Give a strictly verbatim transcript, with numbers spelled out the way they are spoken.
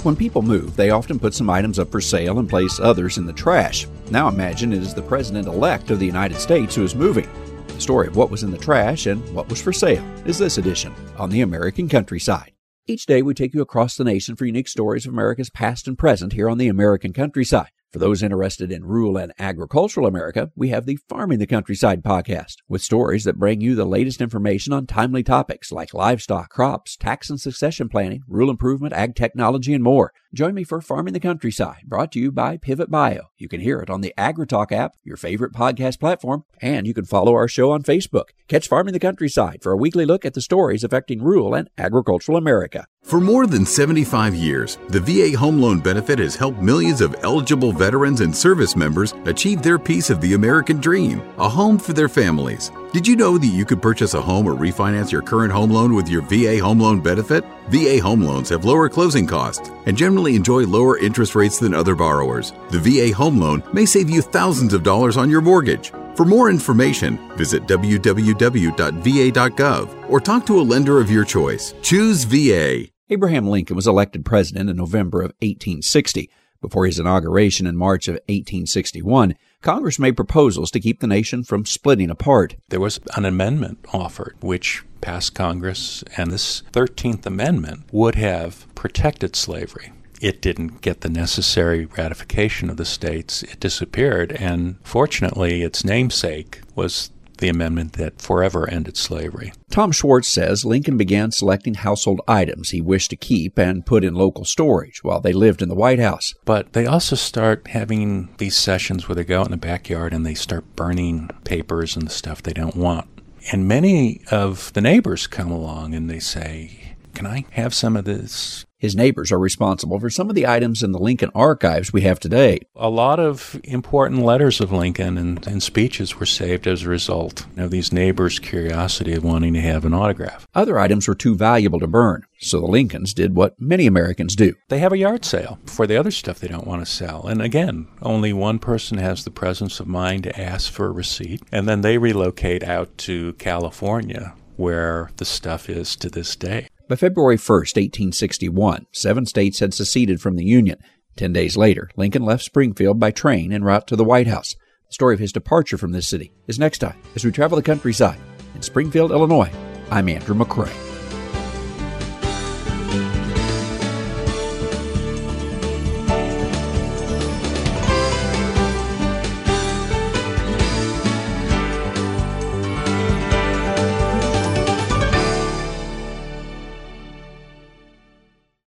When people move, they often put some items up for sale and place others in the trash. Now imagine it is the President-elect of the United States who is moving. The story of what was in the trash and what was for sale is this edition on the American Countryside. Each day we take you across the nation for unique stories of America's past and present here on the American Countryside. For those interested in rural and agricultural America, we have the Farming the Countryside podcast, with stories that bring you the latest information on timely topics like livestock, crops, tax and succession planning, rural improvement, ag technology, and more. Join me for Farming the Countryside, brought to you by Pivot Bio. You can hear it on the AgriTalk app, your favorite podcast platform, and you can follow our show on Facebook. Catch Farming the Countryside for a weekly look at the stories affecting rural and agricultural America. For more than seventy-five years, the V A Home Loan Benefit has helped millions of eligible veterans and service members achieve their piece of the American dream, a home for their families. Did you know that you could purchase a home or refinance your current home loan with your V A Home Loan Benefit? V A home loans have lower closing costs and generally enjoy lower interest rates than other borrowers. The V A Home Loan may save you thousands of dollars on your mortgage. For more information, visit w w w dot v a dot gov or talk to a lender of your choice. Choose V A. Abraham Lincoln was elected president in November of eighteen sixty. Before his inauguration in March of eighteen sixty-one, Congress made proposals to keep the nation from splitting apart. There was an amendment offered which passed Congress, and this thirteenth Amendment would have protected slavery. It didn't get the necessary ratification of the states. It disappeared, and fortunately, its namesake was the amendment that forever ended slavery. Tom Schwartz says Lincoln began selecting household items he wished to keep and put in local storage while they lived in the White House. But they also start having these sessions where they go out in the backyard and they start burning papers and the stuff they don't want. And many of the neighbors come along and they say, "Can I have some of this?" His neighbors are responsible for some of the items in the Lincoln archives we have today. A lot of important letters of Lincoln and, and speeches were saved as a result of these neighbors' curiosity of wanting to have an autograph. Other items were too valuable to burn, so the Lincolns did what many Americans do. They have a yard sale for the other stuff they don't want to sell. And again, only one person has the presence of mind to ask for a receipt, and then they relocate out to California, where the stuff is to this day. By February first, eighteen sixty-one, seven states had seceded from the Union. Ten days later, Lincoln left Springfield by train en route to the White House. The story of his departure from this city is next time as we travel the countryside. In Springfield, Illinois, I'm Andrew McCrae.